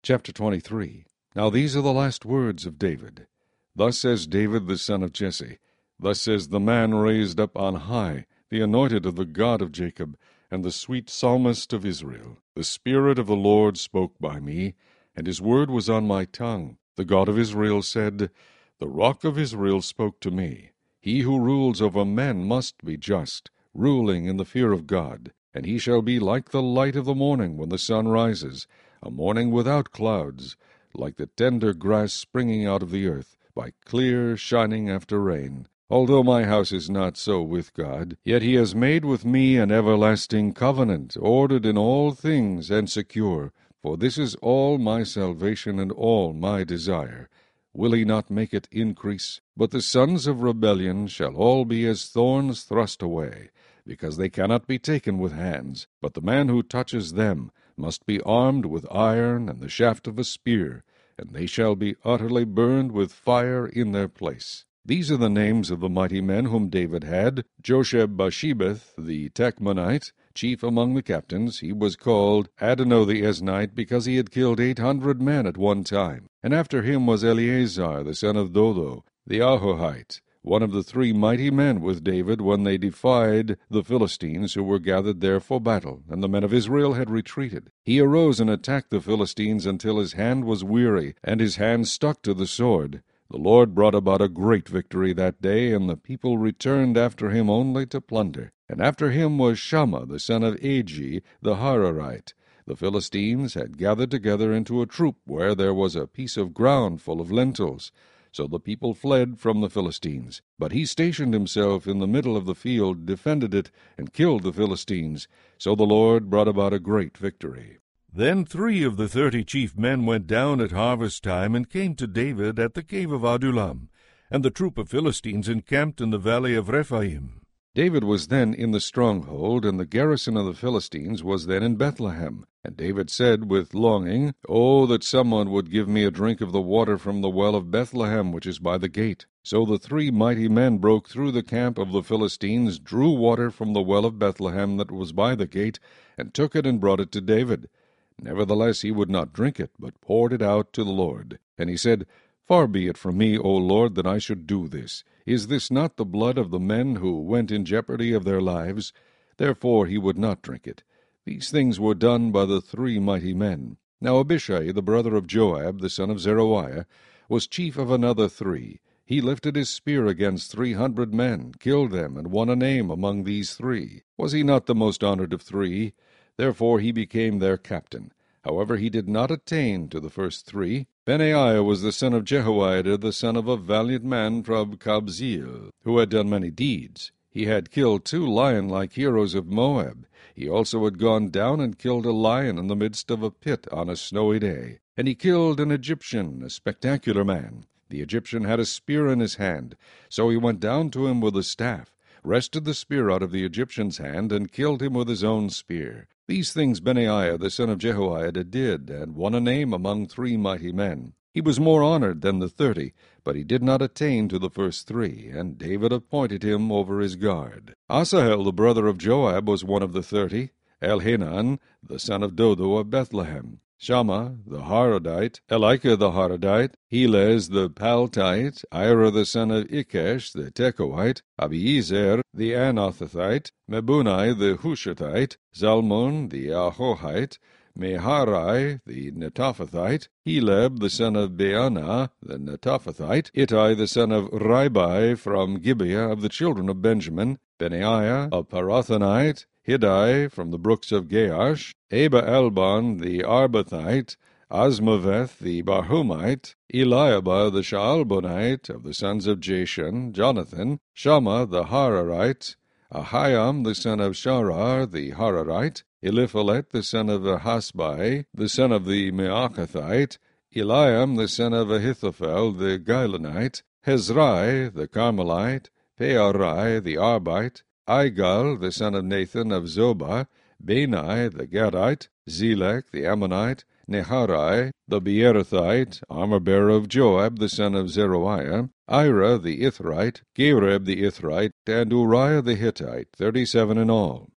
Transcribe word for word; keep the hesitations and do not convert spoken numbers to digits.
Chapter twenty-three. Now these are the last words of David. Thus says David the son of Jesse, Thus says the man raised up on high, the anointed of the God of Jacob, and the sweet psalmist of Israel. The Spirit of the Lord spoke by me, and his word was on my tongue. The God of Israel said, The rock of Israel spoke to me. He who rules over men must be just, ruling in the fear of God. And he shall be like the light of the morning when the sun rises, a morning without clouds, like the tender grass springing out of the earth, by clear shining after rain. Although my house is not so with God, yet he has made with me an everlasting covenant, ordered in all things and secure. For this is all my salvation and all my desire. Will he not make it increase? But the sons of rebellion shall all be as thorns thrust away, because they cannot be taken with hands. But the man who touches them must be armed with iron and the shaft of a spear, and they shall be utterly burned with fire in their place. These are the names of the mighty men whom David had: Josheb-Basshebeth the Tachmonite, chief among the captains. He was called Adonai the Eznite, because he had killed eight hundred men at one time. And after him was Eleazar the son of Dodo, the Ahohite, one of the three mighty men with David when they defied the Philistines who were gathered there for battle, and the men of Israel had retreated. He arose and attacked the Philistines until his hand was weary, and his hand stuck to the sword. The Lord brought about a great victory that day, and the people returned after him only to plunder. And after him was Shammah the son of Agi the Hararite. The Philistines had gathered together into a troop where there was a piece of ground full of lentils. So the people fled from the Philistines. But he stationed himself in the middle of the field, defended it, and killed the Philistines. So the Lord brought about a great victory. Then three of the thirty chief men went down at harvest time and came to David at the cave of Adullam, and the troop of Philistines encamped in the valley of Rephaim. David was then in the stronghold, and the garrison of the Philistines was then in Bethlehem. And David said with longing, Oh, that someone would give me a drink of the water from the well of Bethlehem, which is by the gate. So the three mighty men broke through the camp of the Philistines, drew water from the well of Bethlehem that was by the gate, and took it and brought it to David. Nevertheless he would not drink it, but poured it out to the Lord. And he said, Far be it from me, O Lord, that I should do this. Is this not the blood of the men who went in jeopardy of their lives? Therefore he would not drink it. These things were done by the three mighty men. Now Abishai, the brother of Joab, the son of Zeruiah, was chief of another three. He lifted his spear against three hundred men, killed them, and won a name among these three. Was he not the most honored of three? Therefore he became their captain. However, he did not attain to the first three. Benaiah was the son of Jehoiada, the son of a valiant man from Kabzeel, who had done many deeds. He had killed two lion-like heroes of Moab. He also had gone down and killed a lion in the midst of a pit on a snowy day. And he killed an Egyptian, a spectacular man. The Egyptian had a spear in his hand, so he went down to him with a staff, wrested the spear out of the Egyptian's hand, and killed him with his own spear. These things Benaiah the son of Jehoiada did, and won a name among three mighty men. He was more honored than the thirty, but he did not attain to the first three, and David appointed him over his guard. Asahel the brother of Joab was one of the thirty, Elhanan the son of Dodo of Bethlehem, Shammah the Harodite, Elika the Harodite, Helez the Paltite, Ira the son of Ikesh the Tekoite, Abiezer the Anathothite, Mebunai the Hushathite, Zalmon the Ahohite, Meharai the Netophathite, Heleb the son of Baanah the Netophathite, Ittai the son of Ribai from Gibeah of the children of Benjamin, Benaiah a Parathonite, Hiddai from the brooks of Gaash, Aba-elbon the Arbathite, Asmaveth the Barhumite, Eliabah the Shaalbonite of the sons of Jashan, Jonathan, Shammah the Hararite, Ahiam the son of Sharar the Hararite, Eliphalet the son of Ahasbai, the son of the Meachathite, Eliam the son of Ahithophel the Gilonite, Hezrai the Carmelite, Pearai the Arbite, Igal the son of Nathan of Zobah, Bani the Gadite, Zelek the Ammonite, Neharai the Beerothite, armor-bearer of Joab the son of Zeruiah, Ira the Ithrite, Gareb the Ithrite, and Uriah the Hittite, thirty-seven in all.